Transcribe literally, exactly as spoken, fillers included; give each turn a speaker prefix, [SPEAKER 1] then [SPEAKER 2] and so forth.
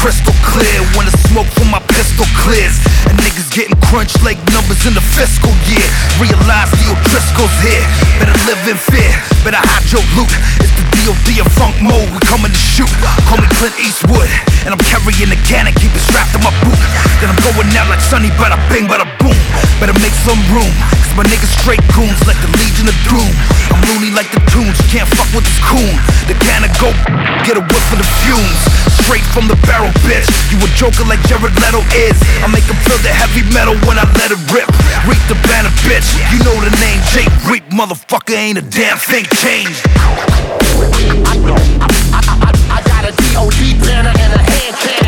[SPEAKER 1] crystal clear when the smoke from my pistol clears. And niggas getting crunched like numbers in the fiscal year. Realize the O'Driscoll's here. Better live in fear, better hide your loot. It's the D O D of funk mode, we coming to shoot. Call me Clint Eastwood, and I'm carrying the can and keep it strapped to my boot. Then I'm going out like Sonny, bada bing, bada boom. Better make some room, cause my niggas straight goons like the Legion of Doom. I'm loony like the tunes, you can't fuck with this coon. The can of go, get a whiff of the fumes. Straight from the barrel, bitch. You a joker like Jared Leto is. I make him feel the heavy metal when I let it rip. Reap the banner, bitch. You know the name, Jake Reap, motherfucker, ain't a damn thing changed.
[SPEAKER 2] I, I, I, I got a D O D banner and a hand cannon.